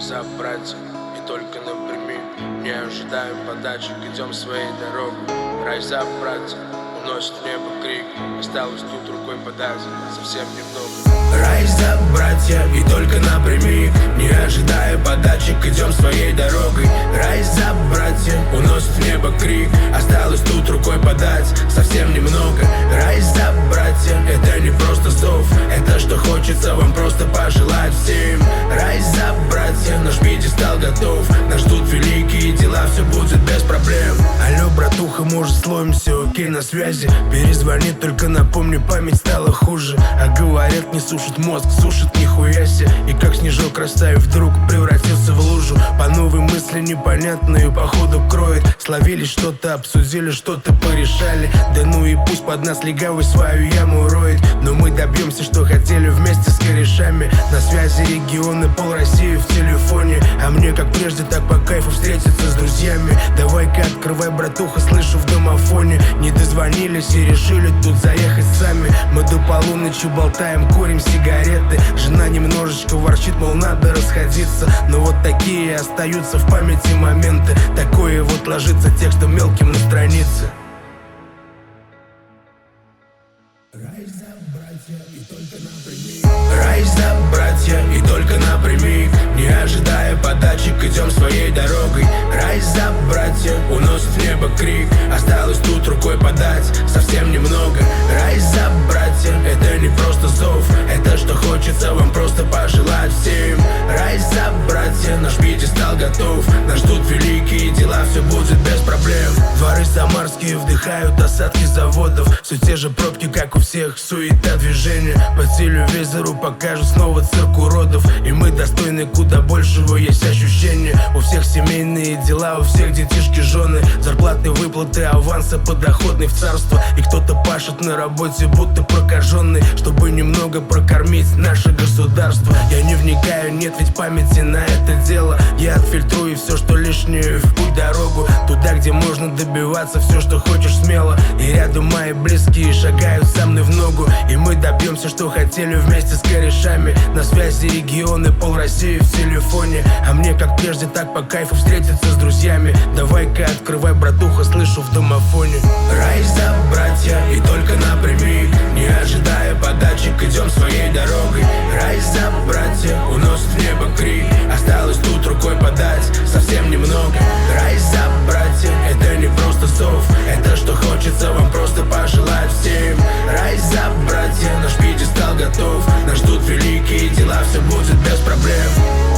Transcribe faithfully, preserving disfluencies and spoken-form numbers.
за братья, и только напрямик. Не ожидаем подачек, идем своей дорогой. Рай за братья, уносит в небо крик. Осталось тут рукой подать, совсем немного. Рай за братья, и только напрямик. Не ожидая подачек, идем своей дорогой. Рай за братья, уносит в небо крик. Осталось тут рукой подать, совсем немного. Рай за братья, это не просто зов, это что хочется вам просто пожелать всем. Рай за братья, наш пьедестал готов. Нас ждут великие дела, все будет без проблем. Алло, братуха, может словим, все окей на связи. Перезвони, только напомни, память стала хуже. А говорят, не сушит мозг, сушит нихуя себе. И как снежок растаяв, вдруг превратился в лужу. По новой мысли непонятную походу кроет. Словили что-то, обсудили что-то, порешали. Да ну и пусть под нас легавый свою яму роет. Но мы добьемся, что хотели вместе с корешами. На связи регионы, пол России в телефоне. А мне как прежде, так по кайфу встретиться с друзьями. Давай-ка открывай, братуха, слышу в домофоне. Не дозвонились и решили тут заехать сами. Мы до полуночи болтаем, курим сигареты. Жена немножечко ворчит, мол, надо расходиться. Но вот такие остаются в памяти моменты. Такое вот ложится текстом мелким на странице. Рай за братья, и только напрямик. Рай за братья, и только напрямик. Не ожидая подачек, идем своей дорогой. Рай за братья, уносит в небо крик. Осталось тут рукой подать, совсем немного. Рай за братья, это не просто зов, это что хочется вам просто пожелать всем. Рай за братья, наш пьедестал готов. Нас ждут великие дела, все будет без проблем. Дворы самарские вдыхают осадки заводов. Все те же пробки, как у всех, суета движения. По телевизору покажут снова цирк уродов. И мы достойны куда большего, есть ощущение. У всех семейные дела, у всех детишки, жены. Зарплаты, выплаты, авансы, подоходный в царство. И кто-то пашет на работе, будто прокаженный, чтобы немного прокормить наше государство. Я не вникаю, нет ведь памяти на это дело. Я отфильтрую все, что лишнее, в путь дорогу. Туда, где можно добиваться все, что хочешь, смело. И рядом мои близкие шагают со мной в ногу. И мы добьемся, что хотели вместе с корешами. На связи регионы, пол России в телефоне. А мне как прежде, так по кайфу встретиться с друзьями. Давай-ка открывай, братуха, слышу в домофоне. Рай за братья, и только напрямик. Не ожидая подачек, идем своей дорогой. Рай за братья, уносит в небо крик. Осталось тут рукой подать, совсем немного. Рай за братья, это не просто зов, это что хочется вам просто пожелать всем. Рай за братья, наш пьедестал готов. Нас ждут великие дела, все будет без проблем.